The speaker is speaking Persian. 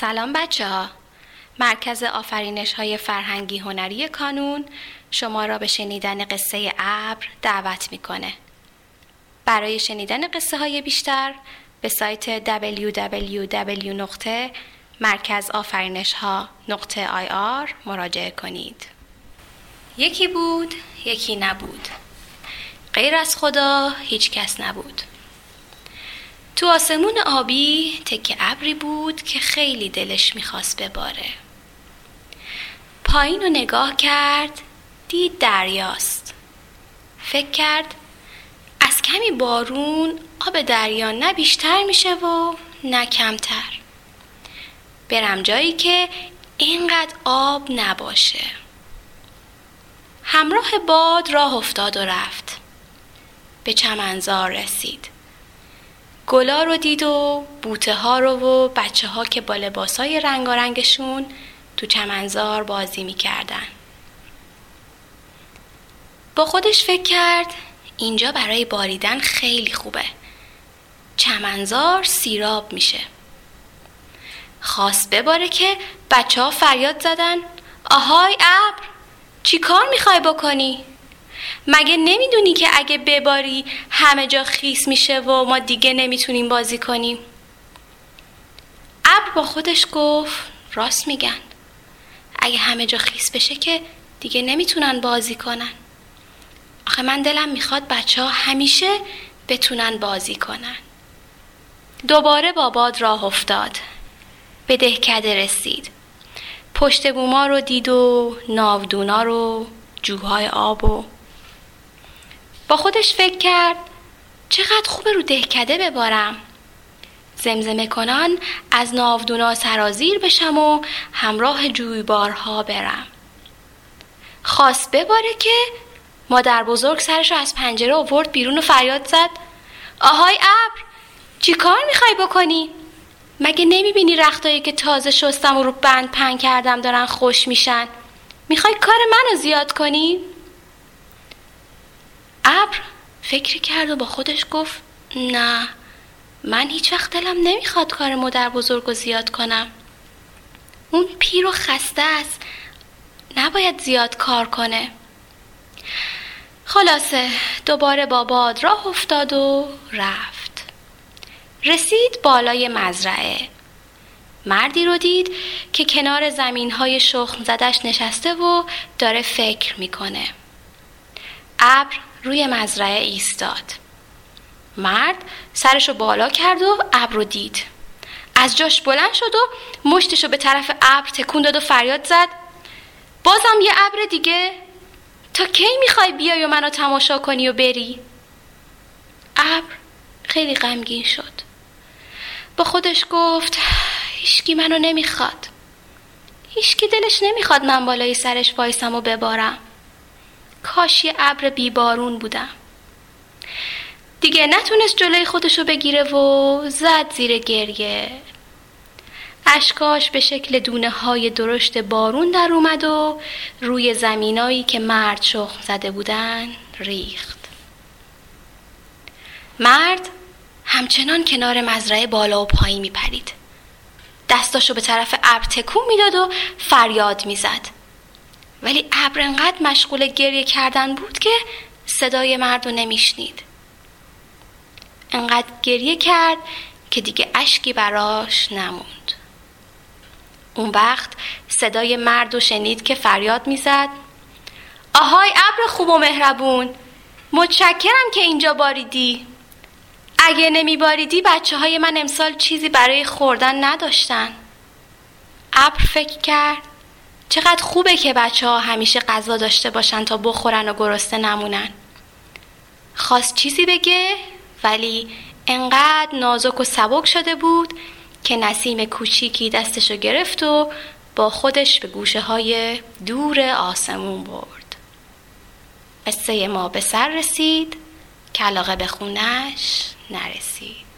سلام بچه ها. مرکز آفرینش های فرهنگی هنری کانون شما را به شنیدن قصه ابر دعوت میکنه. برای شنیدن قصه های بیشتر به سایت www.markazafarinesha.ir مراجعه کنید. یکی بود، یکی نبود. غیر از خدا هیچ کس نبود. تو آسمون آبی تکه ابری بود که خیلی دلش میخواست بباره. پایین رو نگاه کرد، دید دریاست. فکر کرد از کمی بارون آب دریا نه بیشتر میشه و نه کمتر. برم جایی که اینقدر آب نباشه. همراه باد راه افتاد و رفت. به چمنزار رسید. گلا رو دید و بوته ها رو و بچه ها که با لباسای رنگارنگشون تو چمنزار بازی میکردن. با خودش فکر کرد اینجا برای باریدن خیلی خوبه. چمنزار سیراب میشه. خواست بباره که بچه ها فریاد زدن آهای ابر، چی کار میخوای بکنی؟ مگه نمیدونی که اگه بباری همه جا خیس میشه و ما دیگه نمیتونیم بازی کنیم؟ ابر با خودش گفت راست میگن. اگه همه جا خیس بشه که دیگه نمیتونن بازی کنن. آخه من دلم میخواد بچه ها همیشه بتونن بازی کنن. دوباره با باد راه افتاد. به دهکده رسید. پشت بوما رو دید و ناودونا رو، جوهای آب و با خودش فکر کرد چقدر خوبه رو دهکده ببارم. زمزمه کنان از ناودونا سرازیر بشم و همراه جویبارها برم. خواست بباره که مادر بزرگ سرش رو از پنجره آورد بیرون و فریاد زد آهای ابر، چی کار میخوای بکنی؟ مگه نمیبینی رختایی که تازه شستم و رو بند پهن کردم دارن خوش میشن؟ میخوای کار منو زیاد کنی؟ ابر فکری کرد و با خودش گفت نه، من هیچ وقت دلم نمیخواد کار مادر بزرگ رو زیاد کنم. اون پیر و خسته است، نباید زیاد کار کنه. خلاصه دوباره با باد راه افتاد و رفت. رسید بالای مزرعه. مردی رو دید که کنار زمین‌های شخم زدش نشسته و داره فکر میکنه. ابر روی مزرعه ایستاد. مرد سرشو بالا کرد و ابر رو دید. از جاش بلند شد و مشتشو به طرف ابر تکون داد و فریاد زد بازم یه ابر دیگه؟ تا کی میخوای بیای و منو تماشا کنی و بری؟ ابر خیلی غمگین شد. با خودش گفت هیچکی منو نمیخواد. هیچکی دلش نمیخواد من بالای سرش وایسم و ببارم. کاش یه ابر بیبارون بودم. دیگه نتونست جلوی خودشو بگیره و زد زیر گریه. اشکاش به شکل دونه های درشت بارون در اومد و روی زمینایی که مرد شخم زده بودن ریخت. مرد همچنان کنار مزرعه بالا و پایین میپرید. دستاشو به طرف ابر تکون میداد و فریاد میزد. ولی ابر انقدر مشغول گریه کردن بود که صدای مرد رو نمیشنید. انقدر گریه کرد که دیگه اشکی براش نموند. اون وقت صدای مرد رو شنید که فریاد میزد آهای ابر خوب و مهربون، متشکرم که اینجا باریدی. اگه نمی باریدی بچه های من امسال چیزی برای خوردن نداشتن. ابر فکر کرد چقدر خوبه که بچه ها همیشه غذا داشته باشن تا بخورن و گرسنه نمونن. خواست چیزی بگه ولی انقدر نازک و سبک شده بود که نسیم کوچیکی دستشو گرفت و با خودش به گوشه های دور آسمون برد. قصه ما به سر رسید که علاقه به خونش نرسید.